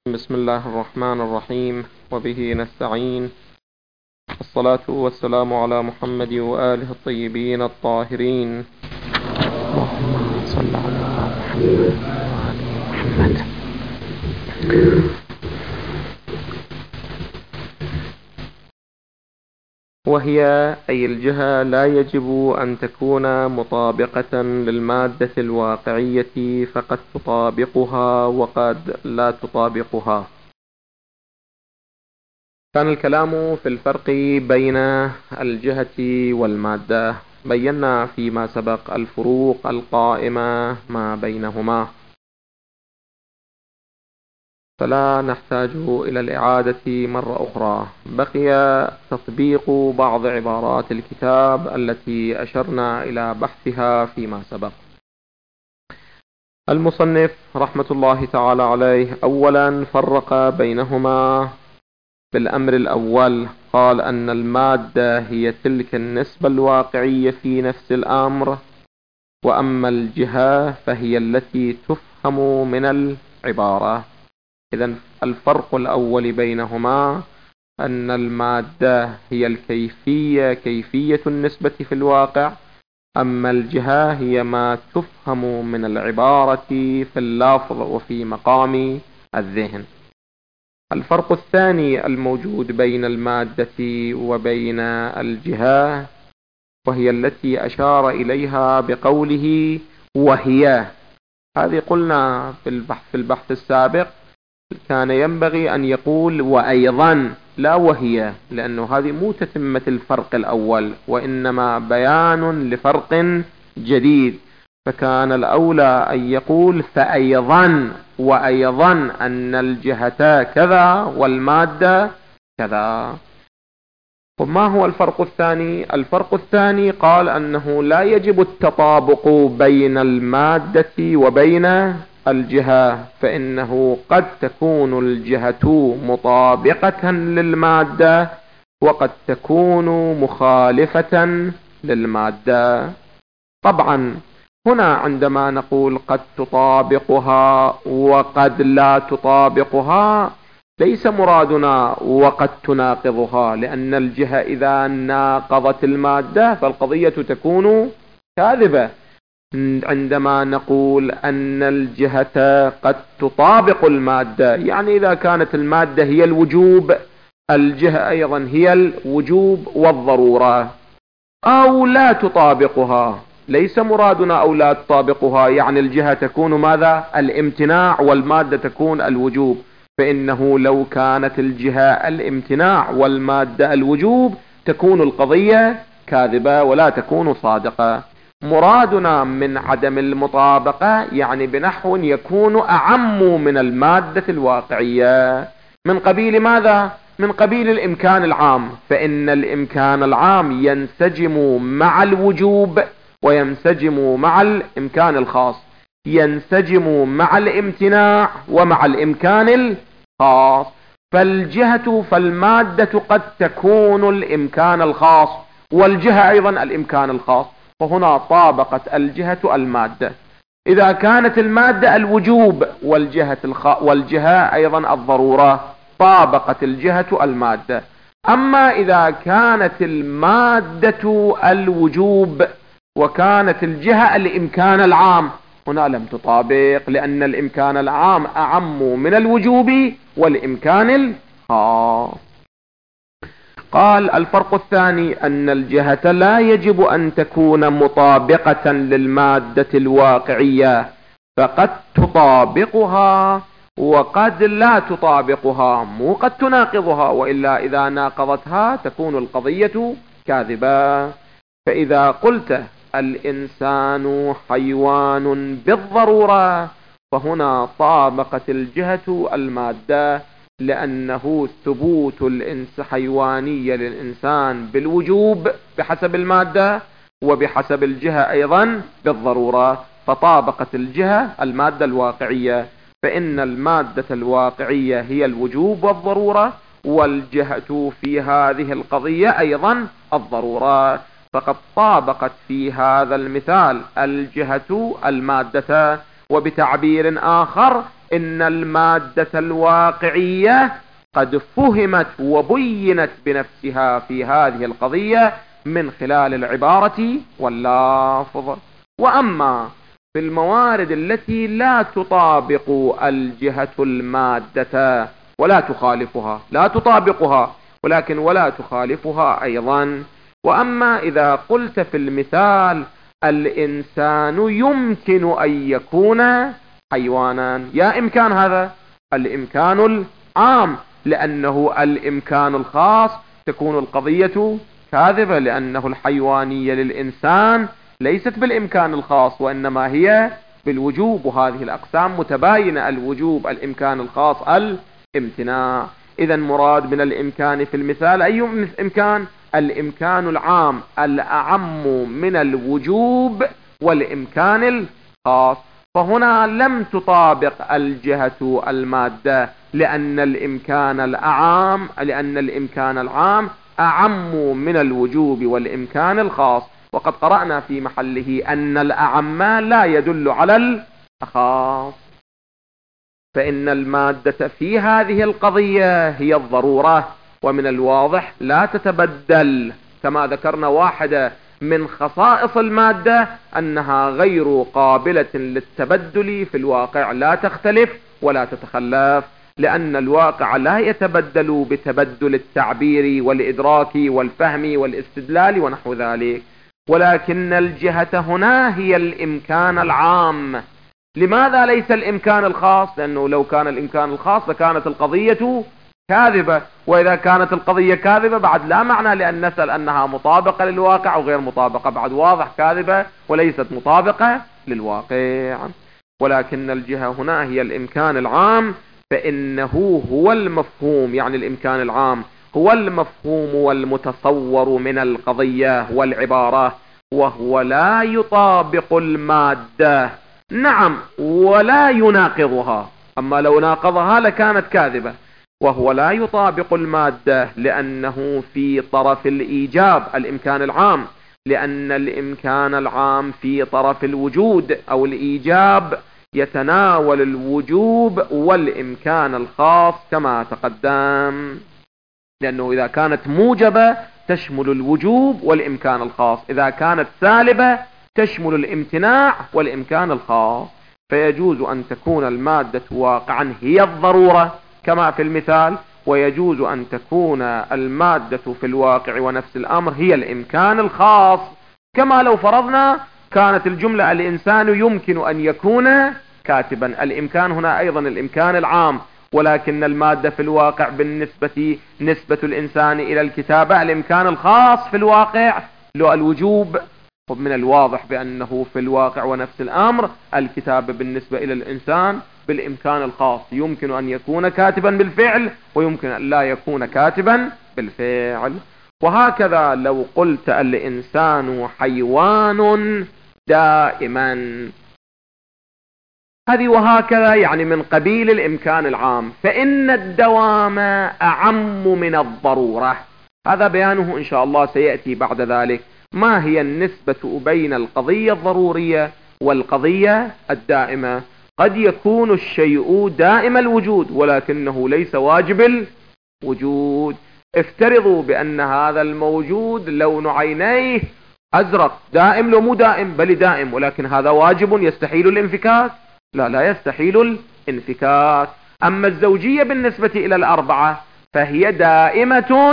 بسم الله الرحمن الرحيم، وبه نستعين. الصلاة والسلام على محمد وآله الطيبين الطاهرين. اللهم صل على محمد وآل محمد. وهي أي الجهة لا يجب أن تكون مطابقة للمادة الواقعية، فقد تطابقها وقد لا تطابقها. كان الكلام في الفرق بين الجهة والمادة. بينا فيما سبق الفروق القائمة ما بينهما، فلا نحتاج إلى الإعادة مرة أخرى. بقي تطبيق بعض عبارات الكتاب التي أشرنا إلى بحثها فيما سبق. المصنف رحمة الله تعالى عليه أولا فرق بينهما بالأمر الأول، قال أن المادة هي تلك النسبة الواقعية في نفس الأمر، وأما الجهة فهي التي تفهم من العبارة. إذن الفرق الأول بينهما أن المادة هي الكيفية، كيفية النسبة في الواقع، أما الجهة هي ما تفهم من العبارة في اللفظ وفي مقام الذهن. الفرق الثاني الموجود بين المادة وبين الجهة، وهي التي أشار إليها بقوله وهي. هذه قلنا في البحث السابق كان ينبغي أن يقول وأيضا، لا وهي، لأنه هذه مو تتمة الفرق الأول، وإنما بيان لفرق جديد. فكان الأولى أن يقول فأيضا، وأيضا أن الجهة كذا والمادة كذا. وما هو الفرق الثاني؟ الفرق الثاني قال أنه لا يجب التطابق بين المادة وبين الجهة، فإنه قد تكون الجهة مطابقة للمادة وقد تكون مخالفة للمادة. طبعا هنا عندما نقول قد تطابقها وقد لا تطابقها، ليس مرادنا وقد تناقضها، لأن الجهة إذا ناقضت المادة فالقضية تكون كاذبة. عندما نقول أن الجهة قد تطابق المادة، يعني إذا كانت المادة هي الوجوب، الجهة أيضا هي الوجوب والضرورة، أو لا تطابقها. ليس مرادنا أو لا تطابقها يعني الجهة تكون ماذا؟ الامتناع، والمادة تكون الوجوب. فإنه لو كانت الجهة الامتناع والمادة الوجوب تكون القضية كاذبة ولا تكون صادقة. مرادنا من عدم المطابقة يعني بنحو يكون أعم من المادة الواقعية. من قبيل ماذا؟ من قبيل الإمكان العام، فإن الإمكان العام ينسجم مع الوجوب وينسجم مع الإمكان الخاص، ينسجم مع الامتناع ومع الإمكان الخاص. فالمادة قد تكون الإمكان الخاص، والجهة أيضا الإمكان الخاص، فهنا طابقت الجهة المادة. إذا كانت المادة الوجوب والجهة أيضا الضرورة، طابقت الجهة المادة. أما إذا كانت المادة الوجوب وكانت الجهة الإمكان العام، هنا لم تطابق، لأن الإمكان العام أعم من الوجوب والإمكان الخاص. قال الفرق الثاني أن الجهة لا يجب أن تكون مطابقة للمادة الواقعية، فقد تطابقها وقد لا تطابقها، مو قد تناقضها، وإلا إذا ناقضتها تكون القضية كاذبة. فإذا قلت الإنسان حيوان بالضرورة، فهنا طابقت الجهة المادة، لأنه ثبوت حيوانية للإنسان بالوجوب بحسب المادة، وبحسب الجهة أيضا بالضرورة، فطابقت الجهة المادة الواقعية. فإن المادة الواقعية هي الوجوب والضرورة، والجهة في هذه القضية أيضا الضرورة، فقد طابقت في هذا المثال الجهة المادة. وبتعبير آخر إن المادة الواقعية قد فهمت وبينت بنفسها في هذه القضية من خلال العبارة واللفظ. وأما في الموارد التي لا تطابق الجهة المادة ولا تخالفها، لا تطابقها ولكن ولا تخالفها أيضا. وأما إذا قلت في المثال الإنسان يمكن أن يكون حيوانا، يا إمكان هذا الإمكان العام، لأنه الإمكان الخاص تكون القضية كاذبة، لأنه الحيوانية للإنسان ليست بالإمكان الخاص وإنما هي بالوجوب، وهذه الأقسام متباينة: الوجوب، الإمكان الخاص، الامتناع. إذا مراد من الإمكان في المثال أي إمكان؟ الإمكان العام الأعم من الوجوب والإمكان الخاص. فهنا لم تطابق الجهة المادة لأن الإمكان العام أعم من الوجوب والإمكان الخاص. وقد قرأنا في محله أن الأعم لا يدل على الخاص. فإن المادة في هذه القضية هي الضرورة، ومن الواضح لا تتبدل، كما ذكرنا واحدة من خصائص المادة أنها غير قابلة للتبدل في الواقع، لا تختلف ولا تتخلف، لأن الواقع لا يتبدل بتبدل التعبير والإدراك والفهم والاستدلال ونحو ذلك. ولكن الجهة هنا هي الإمكان العام. لماذا ليس الإمكان الخاص؟ لأنه لو كان الإمكان الخاص لكانت القضية كاذبة، وإذا كانت القضية كاذبة بعد لا معنى لأن نسأل أنها مطابقة للواقع أو غير مطابقة، بعد واضح كاذبة وليست مطابقة للواقع. ولكن الجهة هنا هي الإمكان العام، فإنه هو المفهوم، يعني الإمكان العام هو المفهوم والمتصور من القضية والعبارة، وهو لا يطابق المادة، نعم، ولا يناقضها، أما لو ناقضها لكانت كاذبة. وهو لا يطابق المادة لأنه في طرف الإيجاب، الإمكان العام، لأن الإمكان العام في طرف الوجود أو الإيجاب يتناول الوجوب والإمكان الخاص كما تقدم، لأنه إذا كانت موجبة تشمل الوجوب والإمكان الخاص، إذا كانت سالبة تشمل الامتناع والإمكان الخاص. فيجوز أن تكون المادة واقعا هي الضرورة كما في المثال، ويجوز أن تكون المادة في الواقع ونفس الأمر هي الإمكان الخاص، كما لو فرضنا كانت الجملة الإنسان يمكن أن يكون كاتبا، الإمكان هنا أيضا الإمكان العام، ولكن المادة في الواقع بالنسبة نسبة الإنسان إلى الكتابة الإمكان الخاص في الواقع له الوجوب. ومن الواضح بأنه في الواقع ونفس الأمر الكتابة بالنسبة إلى الإنسان بالإمكان الخاص، يمكن أن يكون كاتبا بالفعل ويمكن أن لا يكون كاتبا بالفعل. وهكذا لو قلت الإنسان حيوان دائما، هذه وهكذا يعني من قبيل الإمكان العام، فإن الدوام أعم من الضرورة. هذا بيانه إن شاء الله سيأتي بعد ذلك. ما هي النسبة بين القضية الضرورية والقضية الدائمة؟ قد يكون الشيء دائم الوجود ولكنه ليس واجب الوجود. افترضوا بأن هذا الموجود لون عينيه أزرق، دائم لو مو دائم؟ بل دائم، ولكن هذا واجب يستحيل الانفكاك؟ لا يستحيل الانفكاك. أما الزوجية بالنسبة إلى الأربعة فهي دائمة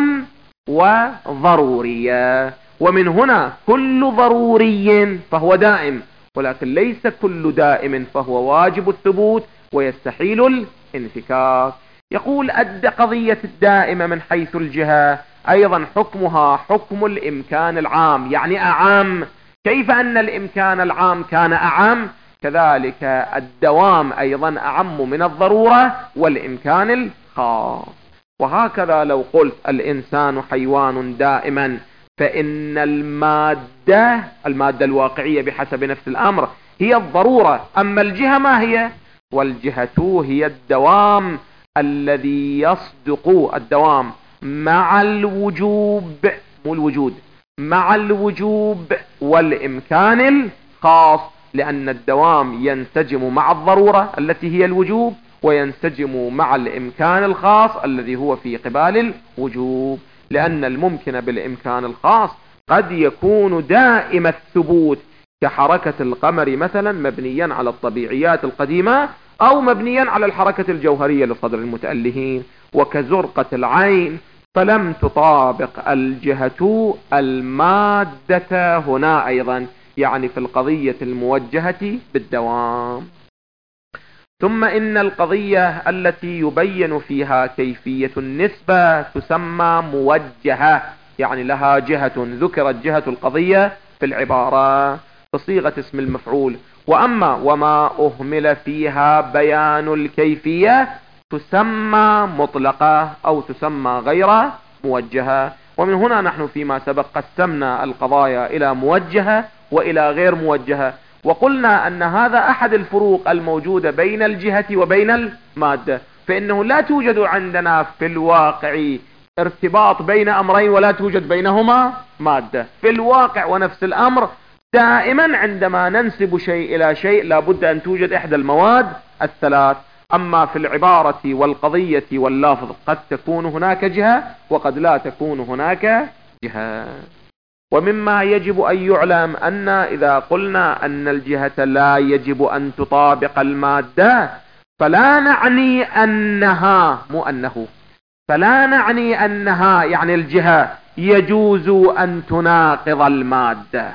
وضرورية، ومن هنا كل ضروري فهو دائم، ولكن ليس كل دائم فهو واجب الثبوت ويستحيل الانفكاك. يقول قضية الدائمة من حيث الجهة أيضا حكمها حكم الإمكان العام، يعني أعم. كيف أن الإمكان العام كان أعم، كذلك الدوام أيضا أعم من الضرورة والإمكان الخاص. وهكذا لو قلت الإنسان حيوان دائما، فإن المادة الواقعية بحسب نفس الأمر هي الضرورة، أما الجهة ما هي؟ والجهة هي الدوام الذي يصدق الدوام مع الوجوب، مو الوجود، مع الوجوب والإمكان الخاص، لأن الدوام ينسجم مع الضرورة التي هي الوجوب، وينسجم مع الإمكان الخاص الذي هو في قبال الوجوب، لأن الممكن بالإمكان الخاص قد يكون دائم الثبوت كحركة القمر مثلا مبنيا على الطبيعيات القديمة، أو مبنيا على الحركة الجوهرية لصدر المتألهين، وكزرقة العين فلم تطابق الجهة المادة هنا أيضا، يعني في القضية الموجهة بالدوام. ثم إن القضية التي يبين فيها كيفية النسبة تسمى موجهة، يعني لها جهة، ذكرت جهة القضية في العبارة بصيغة اسم المفعول. وما أهمل فيها بيان الكيفية تسمى مطلقة أو تسمى غير موجهة. ومن هنا نحن فيما سبق قسمنا القضايا إلى موجهة وإلى غير موجهة، وقلنا أن هذا أحد الفروق الموجودة بين الجهة وبين المادة، فإنه لا توجد عندنا في الواقع ارتباط بين أمرين ولا توجد بينهما مادة في الواقع، ونفس الأمر دائما عندما ننسب شيء إلى شيء لابد أن توجد إحدى المواد الثلاث. أما في العبارة والقضية واللفظ قد تكون هناك جهة وقد لا تكون هناك جهة. ومما يجب أن يعلم أن إذا قلنا أن الجهة لا يجب أن تطابق المادة فلا نعني أنها فلا نعني أنها يعني الجهة يجوز أن تناقض المادة.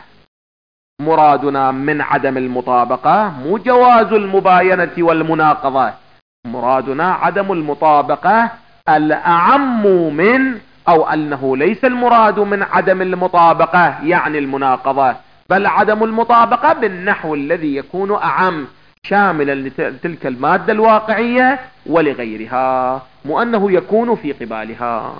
مرادنا من عدم المطابقة مو جواز المباينة والمناقضة، مرادنا عدم المطابقة الأعم من، أو أنه ليس المراد من عدم المطابقة يعني المناقضة، بل عدم المطابقة بالنحو الذي يكون أعم شاملا لتلك المادة الواقعية ولغيرها، مو أنه يكون في قبالها،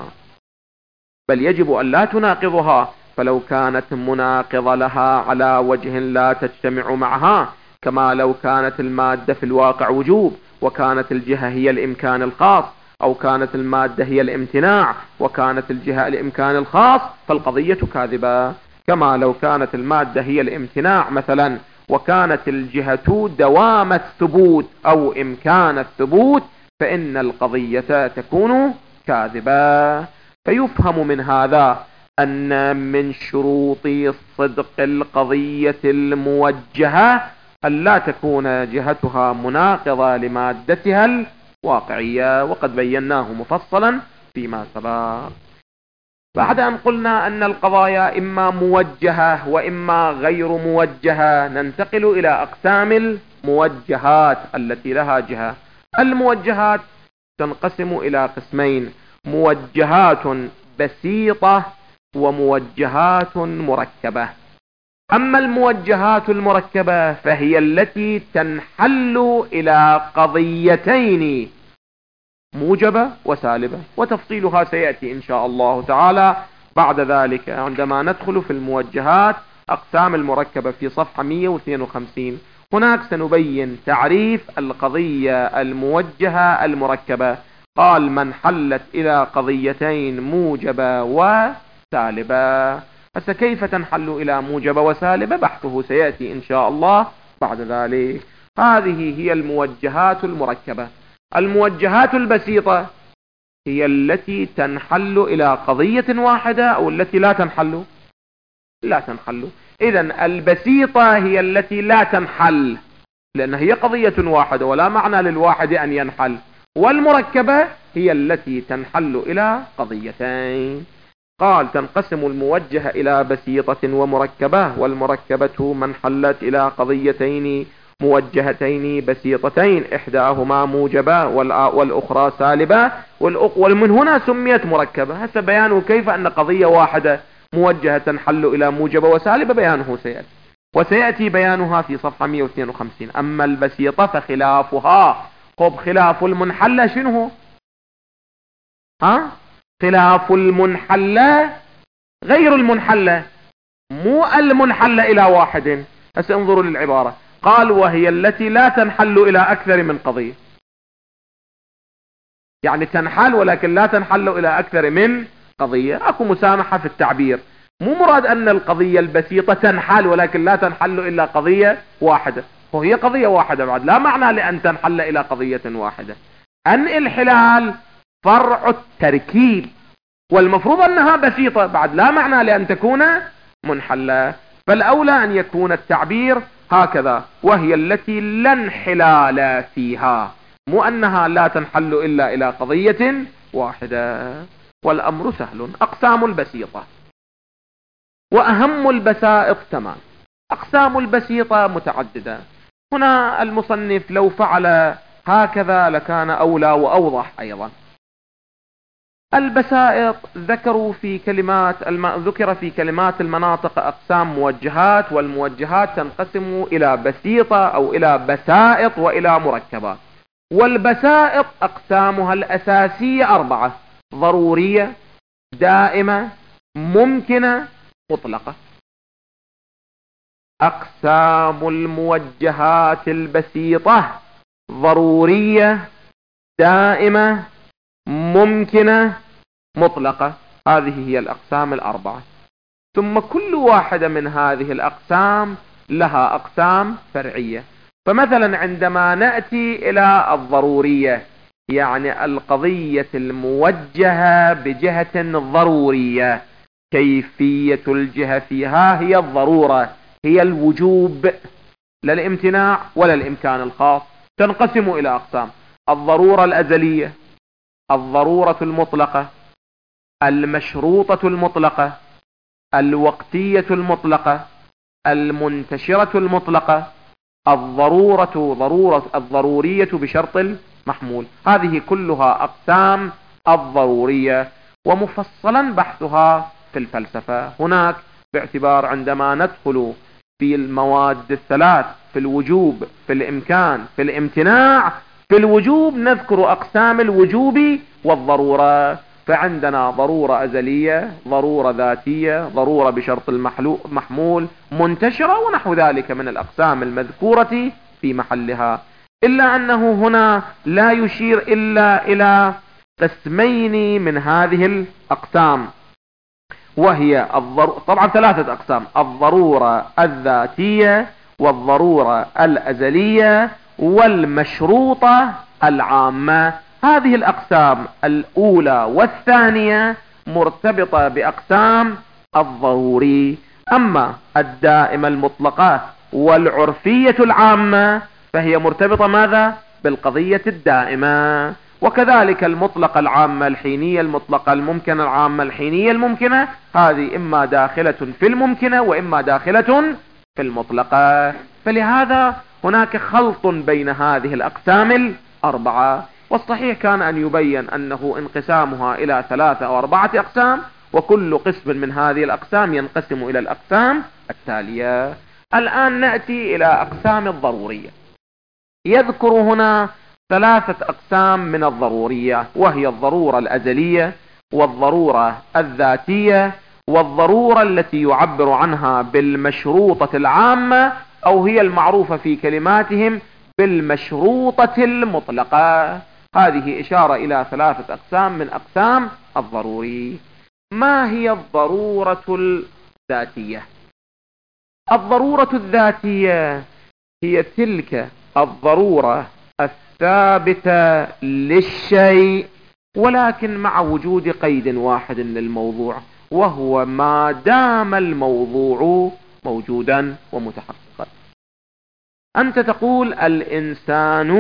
بل يجب أن لا تناقضها. فلو كانت مناقضة لها على وجه لا تجتمع معها، كما لو كانت المادة في الواقع وجوب وكانت الجهة هي الإمكان الخاص، أو كانت المادة هي الامتناع وكانت الجهة الإمكان الخاص، فالقضية كاذبة. كما لو كانت المادة هي الامتناع مثلا وكانت الجهة دوام الثبوت أو إمكان الثبوت، فإن القضية تكون كاذبة. فيفهم من هذا أن من شروط صدق القضية الموجهة أن لا تكون جهتها مناقضة لمادتها الواقعية، وقد بيناه مفصلا فيما سبق. بعد أن قلنا أن القضايا إما موجهة وإما غير موجهة، ننتقل إلى أقسام الموجهات التي لها جهة. الموجهات تنقسم إلى قسمين: موجهات بسيطة وموجهات مركبة. أما الموجهات المركبة فهي التي تنحل إلى قضيتين موجبة وسالبة، وتفصيلها سيأتي إن شاء الله تعالى بعد ذلك عندما ندخل في الموجهات أقسام المركبة في صفحة 152. هناك سنبين تعريف القضية الموجهة المركبة. قال: من حلت إلى قضيتين موجبة وسالبة. هسه كيف تنحل إلى موجبة وسالبة بحثه سيأتي إن شاء الله بعد ذلك. هذه هي الموجهات المركبة. الموجهات البسيطة هي التي تنحل إلى قضية واحدة أو التي لا تنحل. إذن البسيطة هي التي لا تنحل لأن هي قضية واحدة ولا معنى للواحد أن ينحل، والمركبة هي التي تنحل إلى قضيتين. قال: تنقسم الموجهة إلى بسيطة ومركبة، والمركبة من حلت إلى قضيتين موجهتين بسيطتين إحداهما موجبة والأخرى سالبة، ومن هنا سميت مركبة. هذا بيانه كيف أن قضية واحدة موجهة تنحل إلى موجبة وسالبة، بيانه سيأتي، وسيأتي بيانها في صفحة 152. أما البسيطة فخلافها. خلاف المنحلة شنو؟ خلاف المنحلة غير المنحلة، مو المنحلة إلى واحد. هسه انظروا للعبارة. قال: وهي التي لا تنحل إلى أكثر من قضية. يعني تنحل ولكن لا تنحل إلى أكثر من قضية. أكو مسامحة في التعبير، مو مراد أن القضية البسيطة تنحل ولكن لا تنحل إلا قضية واحدة، وهي قضية واحدة بعد، لا معنى لأن تنحل إلى قضية واحدة. أن الحلال فرع التركيب، والمفروض أنها بسيطة بعد، لا معنى لأن تكون منحلة. فالأولى أن يكون التعبير هكذا، وهي التي لا انحلال فيها، مو أنها لا تنحل إلا إلى قضية واحدة. والأمر سهل. أقسام البسيطة وأهم البسائط 8. أقسام البسيطة متعددة. هنا المصنف لو فعل هكذا لكان أولى وأوضح أيضا. البسائط ذكر في كلمات المناطق أقسام موجهات، والموجهات تنقسم إلى بسيطة أو إلى بسائط وإلى مركبات. والبسائط أقسامها الأساسية 4: ضرورية، دائمة، ممكنة، مطلقة. أقسام الموجهات البسيطة: ضرورية، دائمة، ممكنة، مطلقة. هذه هي الأقسام 4. ثم كل واحدة من هذه الأقسام لها أقسام فرعية. فمثلا عندما نأتي إلى الضرورية، يعني القضية الموجهة بجهة ضرورية، كيفية الجهة فيها هي الضرورة، هي الوجوب، لا الامتناع ولا الإمكان الخاص. تنقسم إلى أقسام: الضرورة الأزلية، الضرورة المطلقة، المشروطة المطلقة، الوقتية المطلقة، المنتشرة المطلقة، الضرورية بشرط المحمول. هذه كلها أقسام الضرورية، ومفصلا بحثها في الفلسفة. هناك باعتبار عندما ندخل في المواد الثلاث، في الوجوب، في الإمكان، في الامتناع، في الوجوب نذكر أقسام الوجوب والضرورة. فعندنا ضرورة أزلية، ضرورة ذاتية، ضرورة بشرط المحمول، منتشرة، ونحو ذلك من الأقسام المذكورة في محلها. إلا أنه هنا لا يشير إلا إلى قسمين من هذه الأقسام، وهي طبعا 3 أقسام: الضرورة الذاتية، والضرورة الأزلية، والمشروطة العامة. هذه الأقسام الأولى والثانية مرتبطة بأقسام الضروري. أما الدائمة المطلقة والعرفية العامة فهي مرتبطة ماذا؟ بالقضية الدائمة. وكذلك المطلقة العامة الحينية، المطلقة الممكنة العامة الحينية الممكنة، هذه إما داخلة في الممكنة وإما داخلة في المطلقة. فلهذا هناك خلط بين هذه الأقسام 4. والصحيح كان أن يبين أنه انقسامها إلى 3 أو 4 أقسام، وكل قسم من هذه الأقسام ينقسم إلى الأقسام التالية. الآن نأتي إلى أقسام الضرورية. يذكر هنا 3 أقسام من الضرورية، وهي الضرورة الأزلية، والضرورة الذاتية، والضرورة التي يعبر عنها بالمشروطة العامة، أو هي المعروفة في كلماتهم بالمشروطة المطلقة. هذه إشارة إلى 3 أقسام من أقسام الضروري. ما هي الضرورة الذاتية؟ الضرورة الذاتية هي تلك الضرورة الثابتة للشيء، ولكن مع وجود قيد واحد للموضوع، وهو ما دام الموضوع موجودا ومتحققا. أنت تقول الإنسان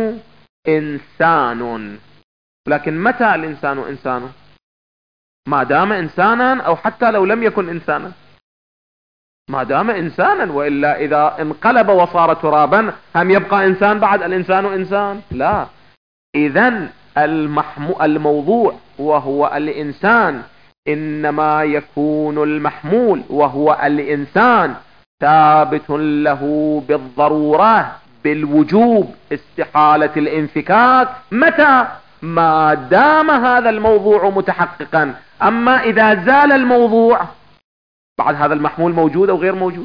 إنسان، لكن متى الإنسان إنسان؟ ما دام إنسانا، أو حتى لو لم يكن إنسانا، ما دام إنسانا. وإلا إذا انقلب وصار ترابا هم يبقى إنسان بعد؟ الإنسان إنسان؟ لا. إذن الموضوع وهو الإنسان إنما يكون المحمول وهو الإنسان ثابت له بالضرورة، بالوجوب، استحالة الانفكاك. متى؟ ما دام هذا الموضوع متحققا. أما إذا زال الموضوع بعد هذا المحمول موجود أو غير موجود.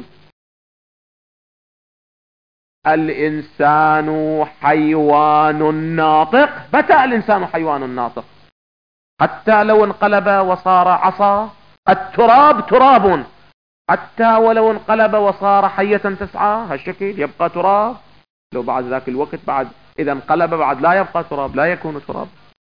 الإنسان حيوان ناطق. متى الإنسان حيوان ناطق؟ حتى لو انقلب وصار عصا. التراب تراب، حتى ولو انقلب وصار حية تسعى، هالشكل يبقى تراب. لو بعد ذاك الوقت بعد إذا انقلب بعد لا يبقى تراب، لا يكون تراب.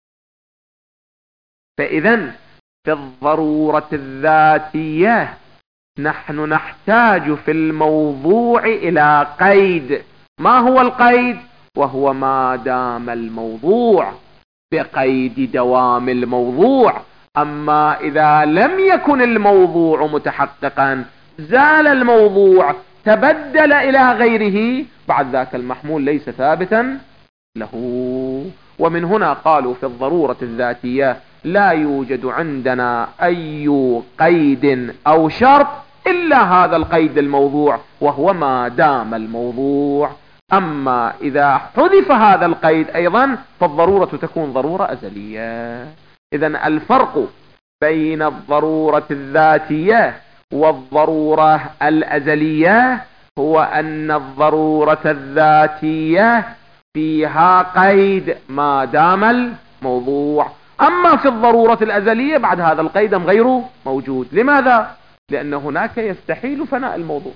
فإذا في الضرورة الذاتية نحن نحتاج في الموضوع إلى قيد. ما هو القيد؟ وهو ما دام الموضوع، بقيد دوام الموضوع. أما إذا لم يكن الموضوع متحققا، زال الموضوع، تبدل إلى غيره، بعد ذاك المحمول ليس ثابتا له. ومن هنا قالوا في الضرورة الذاتية لا يوجد عندنا أي قيد أو شرط إلا هذا القيد الموضوع، وهو ما دام الموضوع. أما إذا حذف هذا القيد أيضا فالضرورة تكون ضرورة أزلية. إذن الفرق بين الضرورة الذاتية والضرورة الأزلية هو أن الضرورة الذاتية فيها قيد ما دام الموضوع، أما في الضرورة الأزلية بعد هذا القيد غير موجود. لماذا؟ لأن هناك يستحيل فناء الموضوع.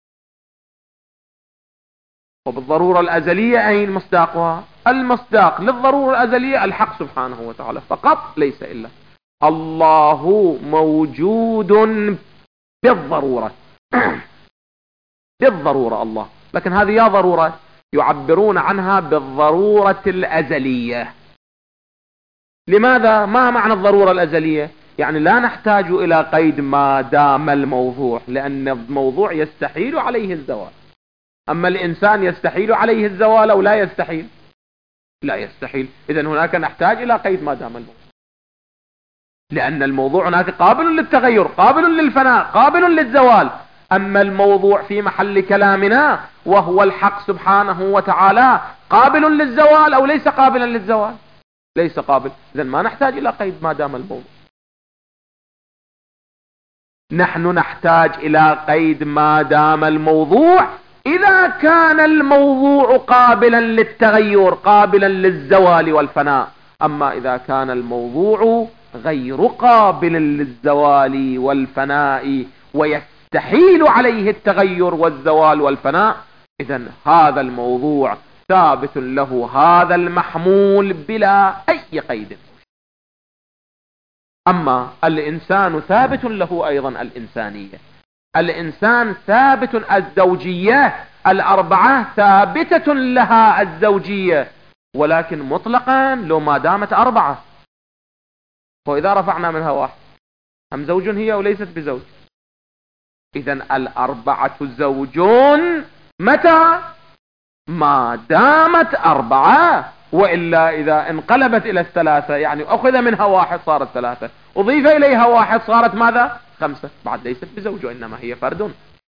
وبالضرورة الأزلية أين مصداقها؟ المصداق للضرورة الأزلية الحق سبحانه وتعالى فقط، ليس إلا. الله موجود بالضرورة بالضرورة الله، لكن هذه يا ضرورة يعبرون عنها بالضرورة الأزلية. لماذا؟ ما معنى الضرورة الأزلية؟ يعني لا نحتاج إلى قيد ما دام الموضوع، لأن الموضوع يستحيل عليه الزوال. أما الإنسان يستحيل عليه الزوال أو لا يستحيل؟ لا يستحيل. إذن هناك نحتاج إلى قيد ما دام الموضوع، لأن الموضوع هناك قابل للتغير، قابل للفناء، قابل للزوال. أما الموضوع في محل كلامنا وهو الحق سبحانه وتعالى قابل للزوال أو ليس قابلا للزوال؟ ليس قابل. إذن ما نحتاج إلى قيد ما دام الموضوع. نحن نحتاج إلى قيد ما دام الموضوع إذا كان الموضوع قابلا للتغير، قابلا للزوال والفناء. أما إذا كان الموضوع غير قابل للزوال والفناء ويستحيل عليه التغير والزوال والفناء، إذن هذا الموضوع ثابت له هذا المحمول بلا أي قيد. أما الإنسان ثابت له أيضا الإنسانية، الإنسان ثابت، الزوجية الأربعة ثابتة لها الزوجية، ولكن مطلقا لو ما دامت أربعة. وإذا رفعنا منها واحد هم زوج هي وليست بزوج. إذن الأربعة زوجون متى؟ ما دامت أربعة. وإلا إذا انقلبت إلى الثلاثة، يعني أخذ منها واحد صارت ثلاثة، أضيف إليها واحد صارت ماذا؟ خمسة، بعد ليست بزوج وإنما هي فرد.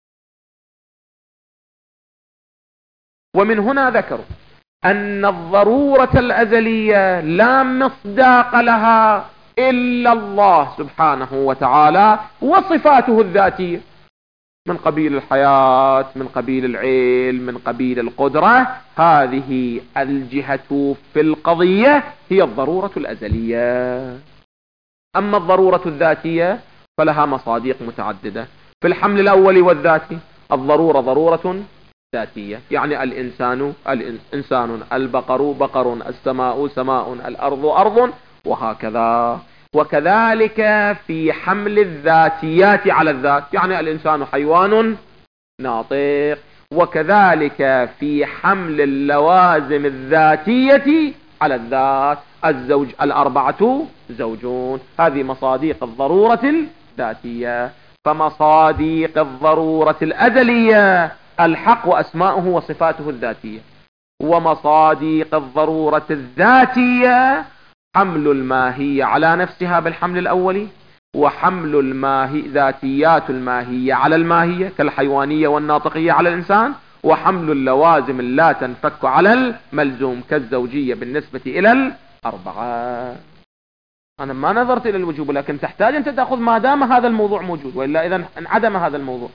ومن هنا ذكروا أن الضرورة الأزلية لا مصداق لها إلا الله سبحانه وتعالى وصفاته الذاتية، من قبيل الحياة، من قبيل العلم، من قبيل القدرة. هذه الجهة في القضية هي الضرورة الأزلية. أما الضرورة الذاتية فلها مصادق متعددة. في الحمل الأول والذاتي الضرورة ضرورة ذاتية، يعني الإنسان إنسان، البقر بقر، السماء سماء، الأرض أرض، وهكذا. وكذلك في حمل الذاتيات على الذات، يعني الإنسان حيوان ناطق. وكذلك في حمل اللوازم الذاتية على الذات، الزوج الأربعة زوجون. هذه مصادق الضرورة الذاتية. فمصادق الضرورة الأزلية الحق وأسماؤه وصفاته الذاتية، ومصادق الضرورة الذاتية حمل الماهية على نفسها بالحمل الأولي، وحمل ذاتيات الماهية على الماهية كالحيوانية والناطقية على الإنسان، وحمل اللوازم لا تنفك على الملزوم كالزوجية بالنسبة إلى الأربعة. أنا ما نظرت إلى الوجوب، لكن تحتاج أن تأخذ ما دام هذا الموضوع موجود، وإلا إذا انعدم هذا الموضوع.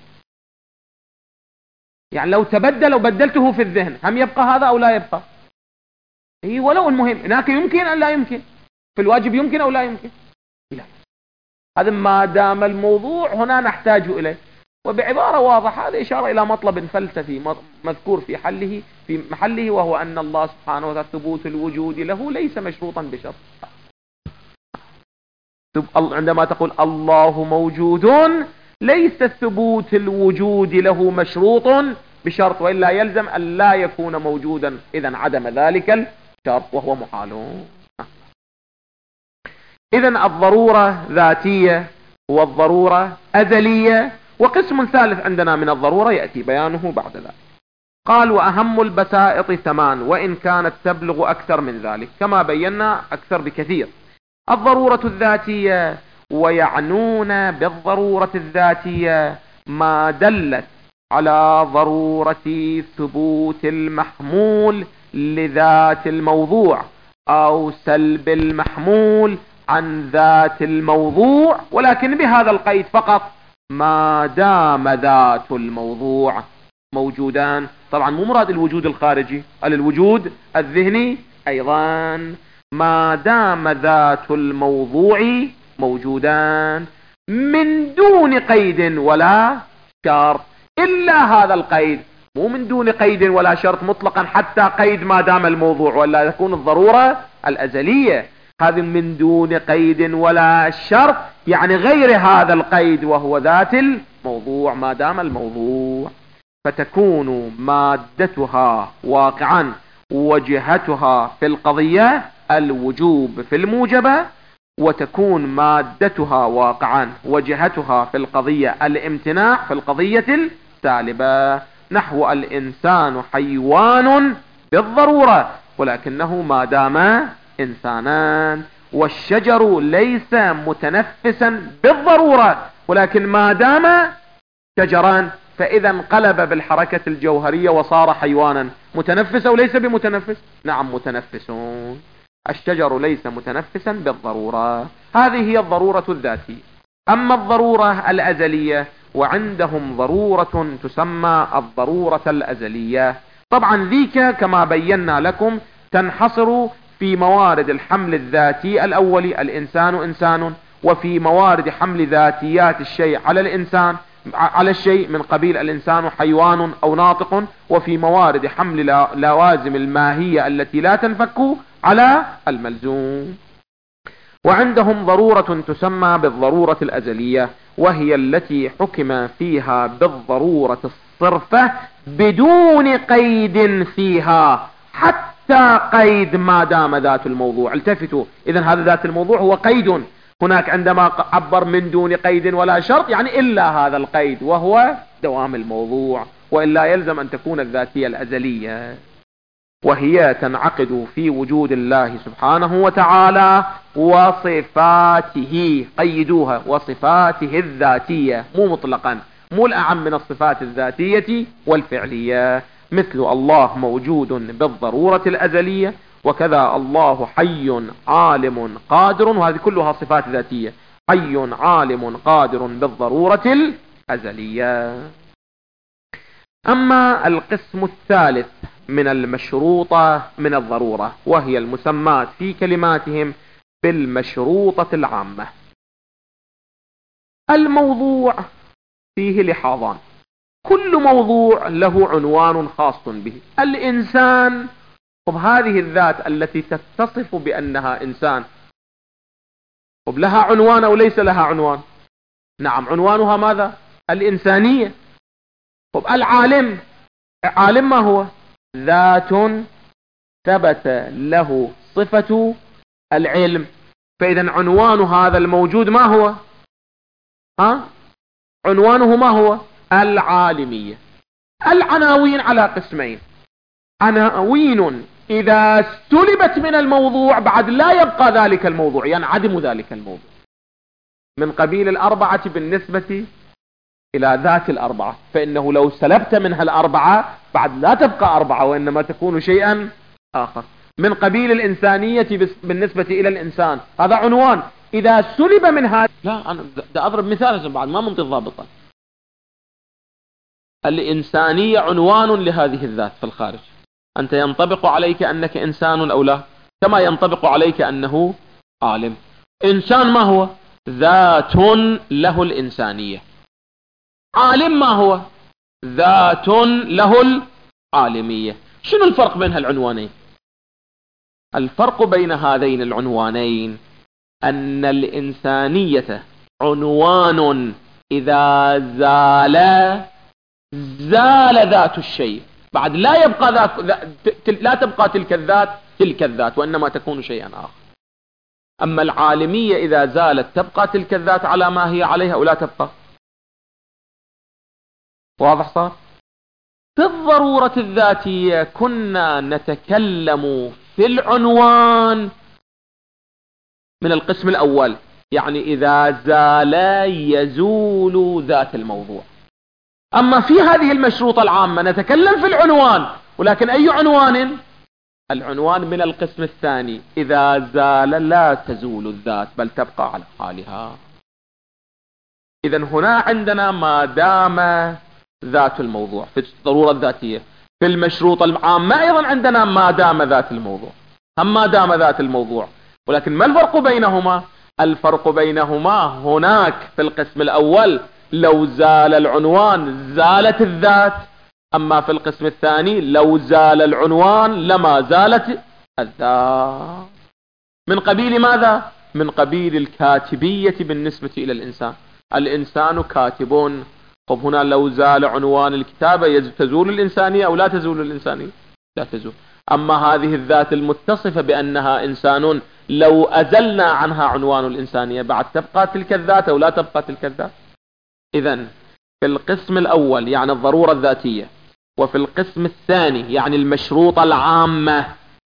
يعني لو تبدل وبدلته في الذهن هم يبقى هذا أو لا يبقى؟ إيه، ولو المهم هناك يمكن أو لا يمكن، في الواجب يمكن أو لا يمكن. لا، هذا ما دام الموضوع هنا نحتاج إليه. وبعبارة واضحة هذه إشارة إلى مطلب فلسفي مذكور في محله، وهو أن الله سبحانه وتعالى ثبوت الوجود له ليس مشروطا بشرط. عندما تقول الله موجود ليس ثبوت الوجود له مشروط بشرط، وإلا يلزم أن لا يكون موجودا، إذن عدم ذلك الشرط وهو محال. إذن الضرورة ذاتية والضرورة أزلية، وقسم ثالث عندنا من الضرورة يأتي بيانه بعد ذلك. قال وأهم البسائط 8، وإن كانت تبلغ أكثر من ذلك، كما بينا أكثر بكثير. الضرورة الذاتية، ويعنون بالضرورة الذاتية ما دلت على ضرورة ثبوت المحمول لذات الموضوع أو سلب المحمول عن ذات الموضوع، ولكن بهذا القيد فقط: ما دام ذات الموضوع موجودان. طبعا مو مراد الوجود الخارجي، الوجود الذهني أيضا. ما دام ذات الموضوع موجودان من دون قيد ولا شرط، إلا هذا القيد، مو من دون قيد ولا شرط مطلقا حتى قيد ما دام الموضوع، ولا يكون الضرورة الأزلية. هذه من دون قيد ولا شرط، يعني غير هذا القيد وهو ذات الموضوع ما دام الموضوع، فتكون مادتها واقعا وجهتها في القضية الوجوب في الموجبة، وتكون مادتها واقعا وجهتها في القضية الامتناع في القضية السالبة. نحو الإنسان حيوان بالضرورة ولكنه ما دام إنسانا، والشجر ليس متنفسا بالضرورة ولكن ما دام شجرا، فإذا انقلب بالحركة الجوهرية وصار حيوانا. متنفس أو ليس بمتنفس؟ نعم متنفسون. الشجر ليس متنفسا بالضرورة. هذه هي الضرورة الذاتية. أما الضرورة الأزلية، وعندهم ضرورة تسمى الضرورة الأزلية. طبعا ذيك كما بينا لكم تنحصر في موارد الحمل الذاتي الأولي، الإنسان إنسان، وفي موارد حمل ذاتيات الشيء على الإنسان على الشيء من قبيل الإنسان حيوان أو ناطق، وفي موارد حمل لوازم الماهية التي لا تنفك على الملزوم. وعندهم ضرورة تسمى بالضرورة الأزلية، وهي التي حكم فيها بالضرورة الصرفة بدون قيد فيها حتى قيد ما دام ذات الموضوع. التفتوا، إذن هذا ذات الموضوع هو قيد. هناك عندما عبر من دون قيد ولا شرط يعني إلا هذا القيد وهو دوام الموضوع، وإلا يلزم أن تكون الذاتية الأزلية، وهي تنعقد في وجود الله سبحانه وتعالى وصفاته. قيدوها: وصفاته الذاتية، مو مطلقا، مو الأعم من الصفات الذاتية والفعلية، مثل الله موجود بالضرورة الأزلية، وكذا الله حي عالم قادر، وهذه كلها صفات ذاتية. حي عالم قادر بالضرورة الأزلية. أما القسم الثالث من المشروطة من الضرورة، وهي المسمات في كلماتهم بالمشروطة العامة. الموضوع فيه لحاظان: كل موضوع له عنوان خاص به. الإنسان، هذه الذات التي تتصف بأنها إنسان لها عنوان أو ليس لها عنوان؟ نعم، عنوانها ماذا؟ الإنسانية. العالم، عالم ما هو؟ ذات ثبت له صفة العلم، فإذا عنوان هذا الموجود ما هو؟ عنوانه ما هو؟ العالمية. العناوين على قسمين: عناوين إذا سلبت من الموضوع بعد لا يبقى ذلك الموضوع، ينعدم ذلك الموضوع، من قبيل الأربعة بالنسبة إلى ذات الأربعة، فإنه لو سلبت منها الأربعة بعد لا تبقى أربعة وإنما تكون شيئا آخر. من قبيل الإنسانية بالنسبة إلى الإنسان، هذا عنوان. إذا سلب منها، لا أنا أضرب مثال بعد ما منطق ضابطة. الإنسانية عنوان لهذه الذات في الخارج. أنت ينطبق عليك أنك إنسان أو لا، كما ينطبق عليك أنه عالم. إنسان ما هو؟ ذات له الإنسانية. عالم ما هو؟ ذات له العالمية. شنو الفرق بين هالعنوانين؟ الفرق بين هذين العنوانين أن الإنسانية عنوان إذا زال ذات الشيء، بعد لا يبقى لا تبقى تلك الذات وإنما تكون شيئا آخر. أما العالمية إذا زالت تبقى تلك الذات على ما هي عليها ولا تبقى. واضح صار؟ في الضرورة الذاتية كنا نتكلم في العنوان من القسم الأول، يعني إذا زال يزول ذات الموضوع. أما في هذه المشروطة العامة نتكلم في العنوان، ولكن أي عنوان؟ العنوان من القسم الثاني، إذا زال لا تزول الذات بل تبقى على حالها. إذن هنا عندنا ما دام ذات الموضوع في الضرورة الذاتية، في المشروطة العامة أيضا عندنا ما دام ذات الموضوع، هم ما دام ذات الموضوع. ولكن ما الفرق بينهما؟ الفرق بينهما هناك في القسم الأول لو زال العنوان زالت الذات، أما في القسم الثاني لو زال العنوان لما زالت الذات. من قبيل ماذا؟ من قبيل الكاتبية بالنسبة إلى الإنسان. الإنسان كاتب. طب هنا لو زال عنوان الكتابة تزول الإنسانية أو لا تزول الإنسانية؟ لا تزول. أما هذه الذات المتصفة بأنها إنسان لو أزلنا عنها عنوان الإنسانية بعد تبقى تلك الذات أو لا تبقى تلك الذات؟ إذن في القسم الأول يعني الضرورة الذاتية، وفي القسم الثاني يعني المشروطة العامة،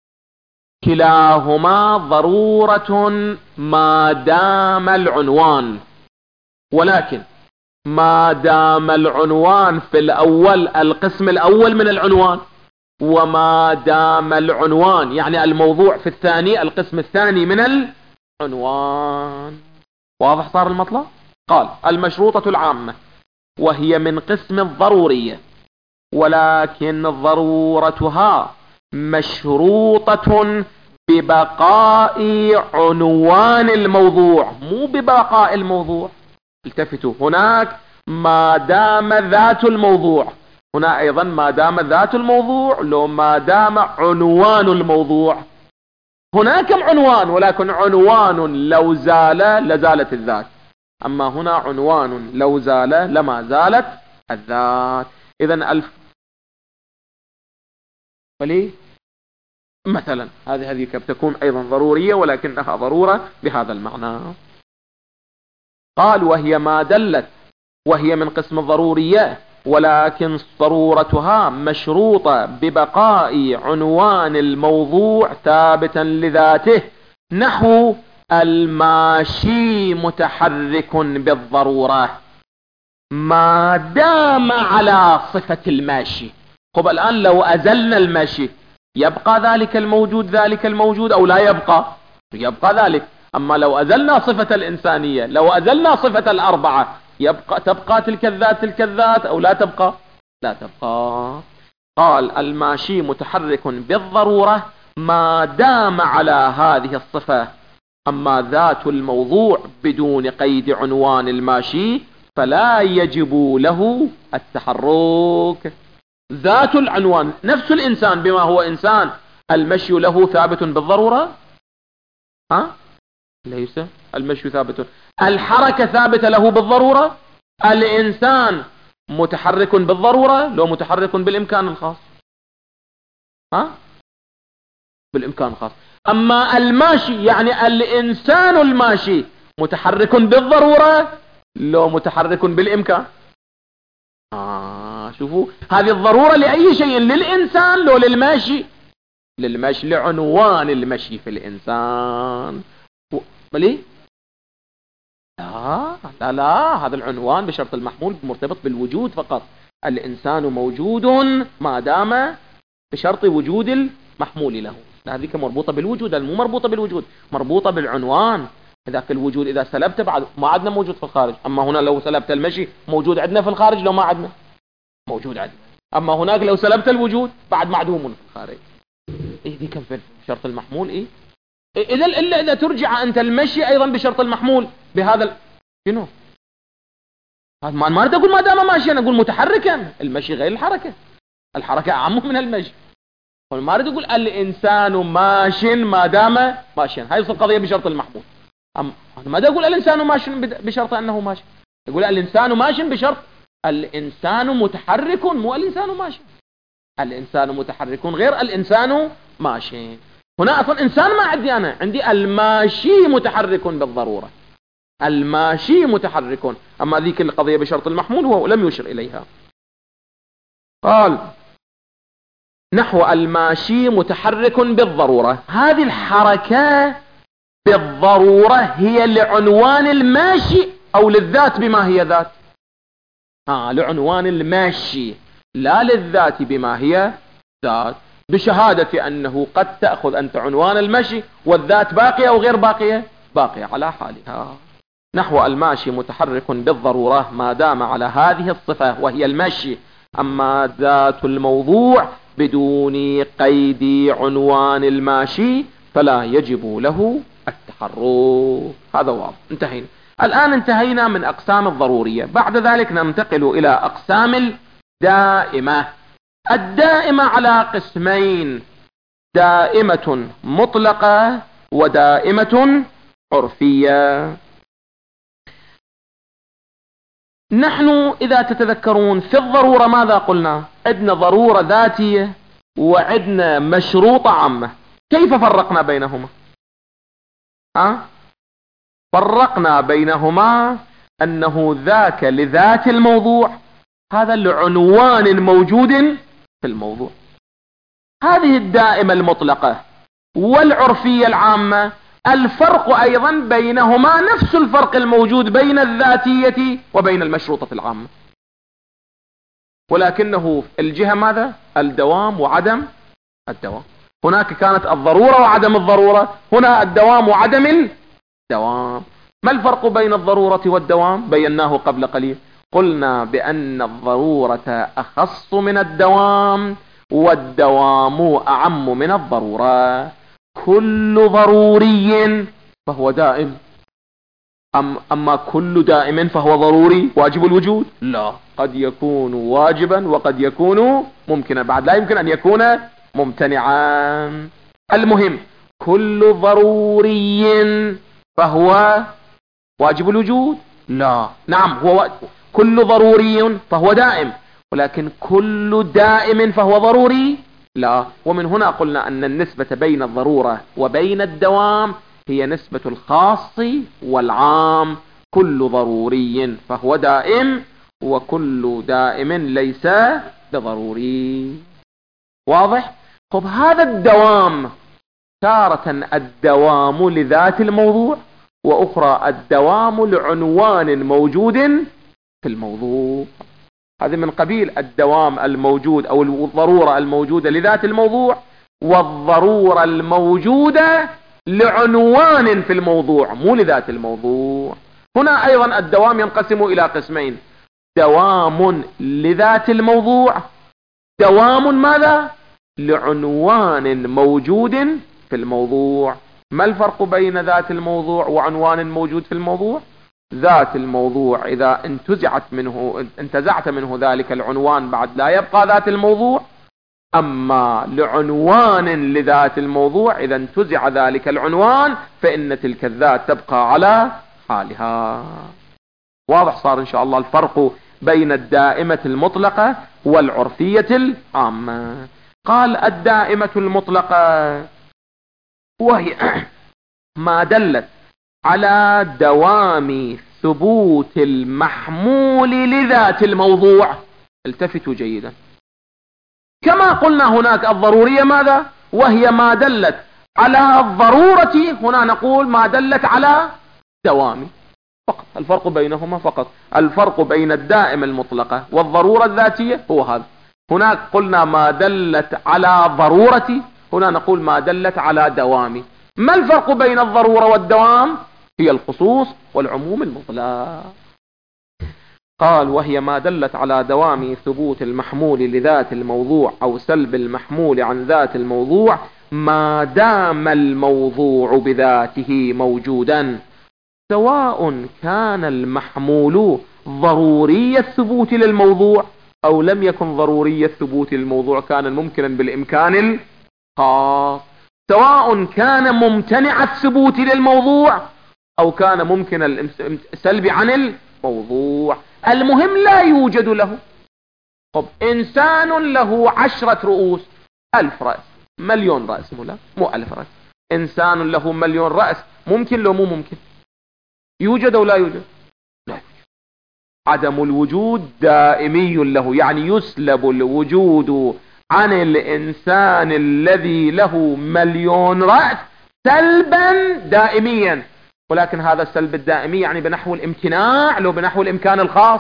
كلاهما ضرورة ما دام العنوان. ولكن ما دام العنوان في الأول القسم الأول من العنوان، وما دام العنوان يعني الموضوع في الثاني القسم الثاني من العنوان. واضح صار المطلب؟ قال المشروطة العامة وهي من قسم الضرورية، ولكن ضرورتها مشروطة ببقاء عنوان الموضوع، مو ببقاء الموضوع. التفتوا، هناك ما دام ذات الموضوع، هنا أيضا ما دام ذات الموضوع لو ما دام عنوان الموضوع. هناك عنوان، ولكن عنوان لو زال لزالت الذات، أما هنا عنوان لو زال لما زالت الذات. إذن وليه مثلا هذه تكون أيضا ضرورية ولكنها ضرورة بهذا المعنى. قال وهي ما دلت، وهي من قسم الضرورية، ولكن ضرورتها مشروطة ببقاء عنوان الموضوع ثابتا لذاته، نحو الماشي متحرك بالضرورة ما دام على صفة الماشي. طب الآن لو أزلنا الماشي يبقى ذلك الموجود أو لا يبقى؟ يبقى ذلك. أما لو أزلنا صفة الإنسانية، لو أزلنا صفة الأربعة، تبقى تلك الذات أو لا تبقى؟ لا تبقى. قال الماشي متحرك بالضرورة ما دام على هذه الصفة. أما ذات الموضوع بدون قيد عنوان الماشي فلا يجب له التحرك. ذات العنوان نفس الإنسان بما هو إنسان، المشي له ثابت بالضرورة؟ ليس. المشي ثابت، الحركة ثابتة له بالضرورة. الإنسان متحرك بالضرورة لو متحرك بالإمكان الخاص. بالإمكان الخاص. أما الماشي يعني الإنسان الماشي متحرك بالضرورة لو متحرك بالإمكان. شوفوا هذه الضرورة لأي شيء، للإنسان لو للماشي؟ للمشي، لعنوان المشي في الإنسان. بلي؟ لا هذا العنوان بشرط المحمول مرتبط بالوجود فقط. الإنسان موجود ما دام بشرط وجود المحمول له. هذه مربوطة بالوجود، مو مربوطة بالوجود، مربوطة بالعنوان. ذاك الوجود إذا سلبته بعد ما عندنا موجود في الخارج. أما هنا لو سلبت المشي موجود عندنا في الخارج لو ما عندنا موجود عندنا. أما هناك لو سلبت الوجود بعد معدوم في الخارج. دي كم في شرط المحمول. إذا ترجع أنت المشي أيضا بشرط المحمول بهذا شنو ما أريد أقول ما دام ماشيا، أقول متحركا. المشي غير الحركة، الحركة أعم من المشي. ما أريد أقول الإنسان ماش ما دام ماشيا، هاي القضية بشرط المحمول. أنا ما أقول الإنسان ماش بشرط أنه ماشي، يقول الإنسان ماش بشرط الإنسان متحرك، مو الإنسان ماشي. الإنسان متحرك غير الإنسان ماشي. هنا أصلا إنسان ما عندي أنا، عندي الماشي متحرك بالضرورة، الماشي متحرك. أما ذيك القضية بشرط المحمول هو لم يشر إليها. قال نحو الماشي متحرك بالضرورة. هذه الحركة بالضرورة هي لعنوان الماشي أو للذات بما هي ذات؟ لعنوان الماشي لا للذات بما هي ذات، بشهادة أنه قد تأخذ أنت عنوان المشي والذات باقية أو غير باقية، باقية على حالها. نحو الماشي متحرك بالضرورة ما دام على هذه الصفة وهي المشي. أما ذات الموضوع بدون قيد عنوان الماشي فلا يجب له التحرك. هذا واضح، انتهينا. الآن انتهينا من أقسام الضرورية، بعد ذلك ننتقل إلى أقسام الدائمة. الدائمة على قسمين: دائمة مطلقة ودائمة عرفية. نحن إذا تتذكرون في الضرورة ماذا قلنا؟ عندنا ضرورة ذاتية وعندنا مشروطة عامة. كيف فرقنا بينهما؟ فرقنا بينهما أنه ذاك لذات الموضوع، هذا لعنوان موجود في الموضوع. هذه الدائمة المطلقة والعرفية العامة، الفرق أيضا بينهما نفس الفرق الموجود بين الذاتية وبين المشروطة العامة، ولكنه الجهة ماذا؟ الدوام وعدم الدوام. هناك كانت الضرورة وعدم الضرورة، هنا الدوام وعدم الدوام. ما الفرق بين الضرورة والدوام؟ بيناه قبل قليل، قلنا بأن الضرورة أخص من الدوام والدوام أعم من الضرورة. كل ضروري فهو دائم، أما كل دائم فهو ضروري واجب الوجود؟ لا، قد يكون واجبا وقد يكون ممكنا، بعد لا يمكن أن يكون ممتنعا. المهم كل ضروري فهو واجب الوجود؟ لا، نعم هو كل ضروري فهو دائم، ولكن كل دائم فهو ضروري؟ لا. ومن هنا قلنا أن النسبة بين الضرورة وبين الدوام هي نسبة الخاص والعام. كل ضروري فهو دائم وكل دائم ليس بضروري. واضح؟ طب هذا الدوام تارة الدوام لذات الموضوع، وأخرى الدوام لعنوان موجود في الموضوع. هذا من قبيل الدوام الموجود أو الضرورة الموجودة لذات الموضوع، والضرورة الموجودة لعنوان في الموضوع مو لذات الموضوع. هنا أيضا الدوام ينقسم إلى قسمين: دوام لذات الموضوع، دوام ماذا؟ لعنوان موجود في الموضوع. ما الفرق بين ذات الموضوع وعنوان موجود في الموضوع؟ ذات الموضوع إذا انتزعت منه ذلك العنوان بعد لا يبقى ذات الموضوع، أما لعنوان لذات الموضوع إذا انتزع ذلك العنوان فإن تلك الذات تبقى على حالها. واضح صار إن شاء الله الفرق بين الدائمة المطلقة والعرفية العامة. قال الدائمة المطلقة وهي ما دلت على دوام ثبوت المحمول لذات الموضوع. التفتوا جيدا، كما قلنا هناك الضرورية ماذا؟ وهي ما دلت على الضرورة، هنا نقول ما دلت على دوام فقط. الفرق بينهما فقط الفرق بين الدائمة المطلقة والضرورة الذاتية هو هذا. هناك قلنا ما دلت على ضرورة، هنا نقول ما دلت على دوام. ما الفرق بين الضرورة والدوام؟ هي الخصوص والعموم المطلق. قال وهي ما دلت على دوام ثبوت المحمول لذات الموضوع أو سلب المحمول عن ذات الموضوع ما دام الموضوع بذاته موجودا، سواء كان المحمول ضروري الثبوت للموضوع أو لم يكن ضروري الثبوت للموضوع، كان ممكنا بالإمكان الخاص، سواء كان ممتنع الثبوت للموضوع أو كان ممكن السلب عن الموضوع. المهم لا يوجد له. طب إنسان له 10 رؤوس، 1000 رأس، 1,000,000 رأس، مو 1000 رأس. إنسان له 1,000,000 رأس، ممكن لو مو ممكن؟ يوجد أو لا يوجد؟ لا يوجد. عدم الوجود دائمي له، يعني يسلب الوجود عن الإنسان الذي له 1,000,000 رأس سلبا دائميا، ولكن هذا السلب الدائمي يعني بنحو الامتناع لو بنحو الإمكان الخاص؟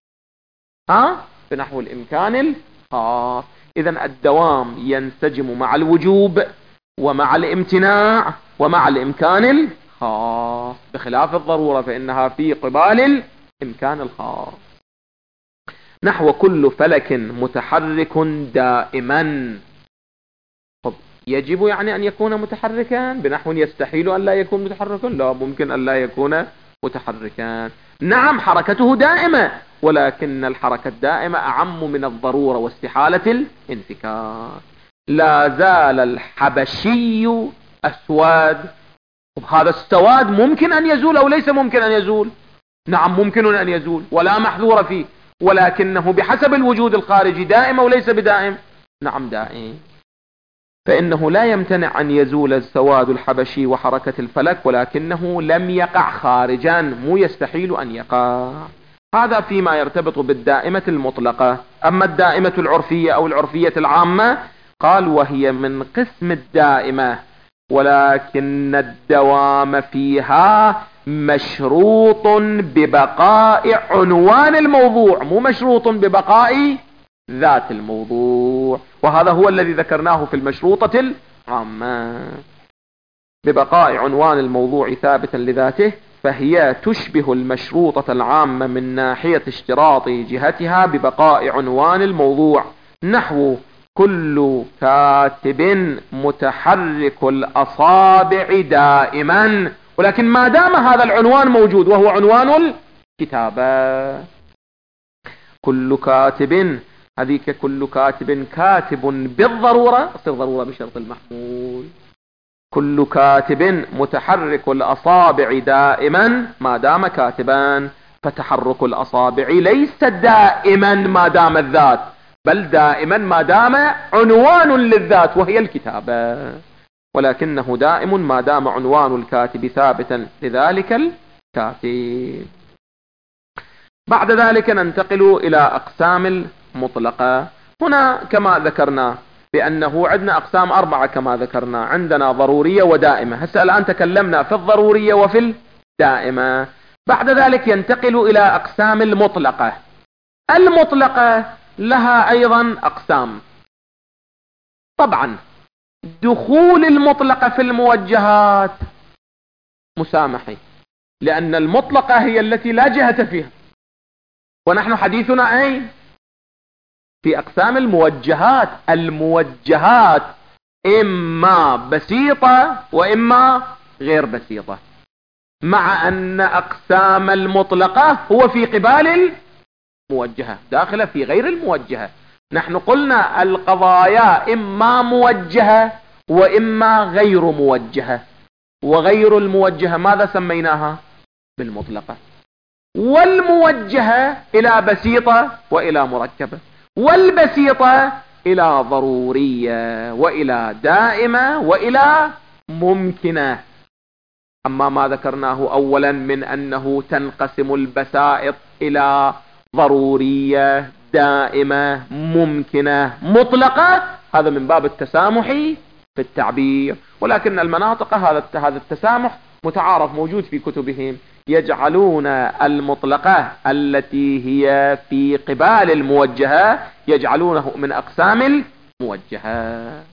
بنحو الإمكان الخاص. إذن الدوام ينسجم مع الوجوب ومع الامتناع ومع الإمكان الخاص، بخلاف الضرورة فإنها في قبال الإمكان الخاص. نحو كل فلك متحرك دائما. طب يجب يعني أن يكون متحركا بنحو يستحيل أن لا يكون متحركا؟ لا، ممكن أن لا يكون متحركا. نعم حركته دائمة، ولكن الحركة الدائمة أعم من الضرورة واستحالة الانفكاك. لا زال الحبشي أسود. هذا السواد ممكن أن يزول أو ليس ممكن أن يزول؟ نعم ممكن أن يزول ولا محظور فيه، ولكنه بحسب الوجود الخارجي دائم أو ليس بدائم؟ نعم دائم. فإنه لا يمتنع أن يزول السواد الحبشي وحركة الفلك، ولكنه لم يقع خارجا، مو يستحيل أن يقع. هذا فيما يرتبط بالدائمة المطلقة. أما الدائمة العرفية أو العرفية العامة قال وهي من قسم الدائمة، ولكن الدوام فيها مشروط ببقاء عنوان الموضوع، مو مشروط ببقاء ذات الموضوع، وهذا هو الذي ذكرناه في المشروطة العامة. ببقاء عنوان الموضوع ثابتا لذاته، فهي تشبه المشروطة العامة من ناحية اشتراط جهتها ببقاء عنوان الموضوع. نحو كل كاتب متحرك الأصابع دائما، ولكن ما دام هذا العنوان موجود وهو عنوان الكتابة. كل كاتب، هذيك كل كاتب كاتب بالضرورة، تصير ضرورة بشرط المحمول. كل كاتب متحرك الأصابع دائما ما دام كاتبا، فتحرك الأصابع ليس دائما ما دام الذات، بل دائما ما دام عنوان للذات وهي الكتابة، ولكنه دائم ما دام عنوان الكاتب ثابتا لذلك الكاتب. بعد ذلك ننتقل إلى أقسام المطلقة. هنا كما ذكرنا بأنه عندنا أقسام 4 كما ذكرنا، عندنا ضرورية ودائمة. هسه الآن تكلمنا في الضرورية وفي الدائمة. بعد ذلك ينتقل إلى أقسام المطلقة. المطلقة لها أيضا أقسام. طبعا دخول المطلقة في الموجهات مسامحي، لأن المطلقة هي التي لا جهة فيها، ونحن حديثنا أين؟ في أقسام الموجهات. الموجهات إما بسيطة وإما غير بسيطة، مع أن أقسام المطلقة هو في قبال الموجهة، داخلة في غير الموجهة. نحن قلنا القضايا إما موجهة وإما غير موجهة، وغير الموجهة ماذا سميناها؟ بالمطلقة. والموجهة إلى بسيطة وإلى مركبة، والبسيطة إلى ضرورية وإلى دائمة وإلى ممكنة. أما ما ذكرناه أولا من أنه تنقسم البسائط إلى ضرورية دائمة ممكنة مطلقة، هذا من باب التسامح في التعبير، ولكن المناطق هذا التسامح متعارف موجود في كتبهم، يجعلون المطلقة التي هي في قبال الموجهة يجعلونه من أقسام الموجهة.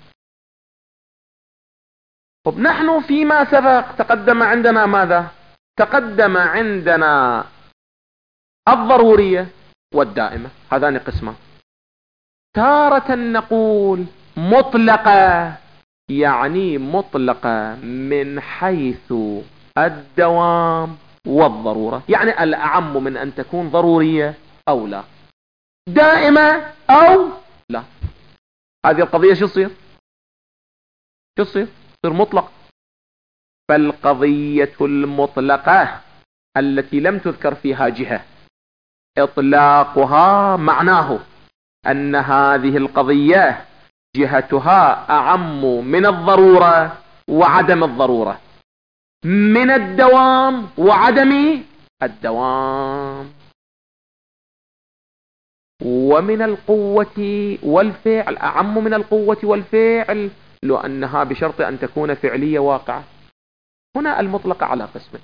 طب نحن فيما سبق تقدم عندنا ماذا؟ تقدم عندنا الضرورية والدائمة، هذان قسمان. تارة نقول مطلقة، يعني مطلقة من حيث الدوام والضرورة، يعني الأعم من أن تكون ضرورية أو لا، دائمة أو لا. هذه القضية شو تصير؟ تصير مطلق. فالقضية المطلقة التي لم تذكر فيها جهة، إطلاقها معناه أن هذه القضية جهتها أعم من الضرورة وعدم الضرورة، من الدوام وعدم الدوام، ومن القوة والفعل، أعم من القوة والفعل، لأنها بشرط أن تكون فعلية واقعة. هنا المطلقة على قسمين،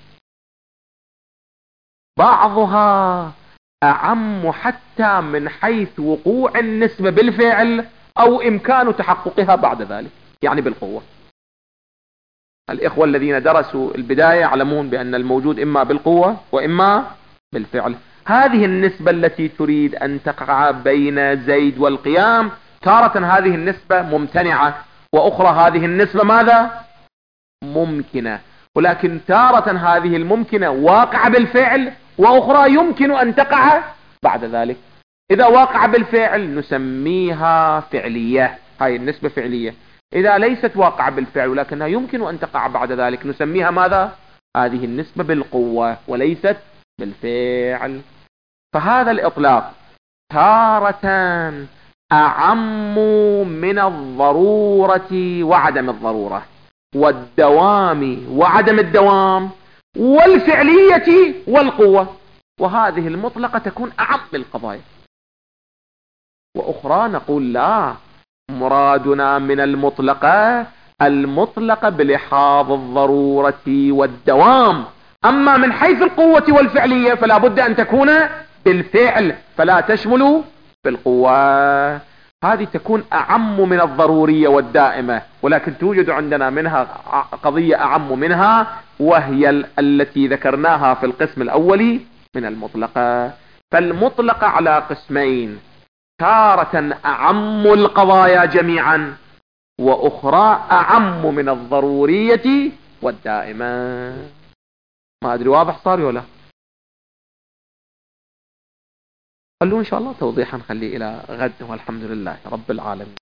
بعضها أعم حتى من حيث وقوع النسبة بالفعل أو إمكان تحققها بعد ذلك، يعني بالقوة. الإخوة الذين درسوا البداية يعلمون بأن الموجود إما بالقوة وإما بالفعل. هذه النسبة التي تريد أن تقع بين زيد والقيام، تارة هذه النسبة ممتنعة، وأخرى هذه النسبة ماذا؟ ممكنة. ولكن تارة هذه الممكنة واقع بالفعل، وأخرى يمكن أن تقع بعد ذلك. إذا واقع بالفعل نسميها فعلية، هاي النسبة فعلية. إذا ليست واقع بالفعل ولكنها يمكن أن تقع بعد ذلك نسميها ماذا؟ هذه النسبة بالقوة وليست بالفعل. فهذا الإطلاق تارة أعم من الضرورة وعدم الضرورة، والدوام وعدم الدوام، والفعلية والقوة. وهذه المطلقة تكون أعم القضايا. وأخرى نقول لا، مرادنا من المطلقة بلحاظ الضرورة والدوام، أما من حيث القوة والفعلية فلا بد أن تكون بالفعل، فلا تشمل بالقوة. هذه تكون أعم من الضرورية والدائمة، ولكن توجد عندنا منها قضية أعم منها، وهي التي ذكرناها في القسم الأول من المطلقة. فالمطلقة على قسمين، تارة أعم القضايا جميعا، وأخرى أعم من الضرورية والدائمة. ما أدري واضح صار ولا؟ خلوه إن شاء الله توضيحا، خليه إلى غد، والحمد لله رب العالمين.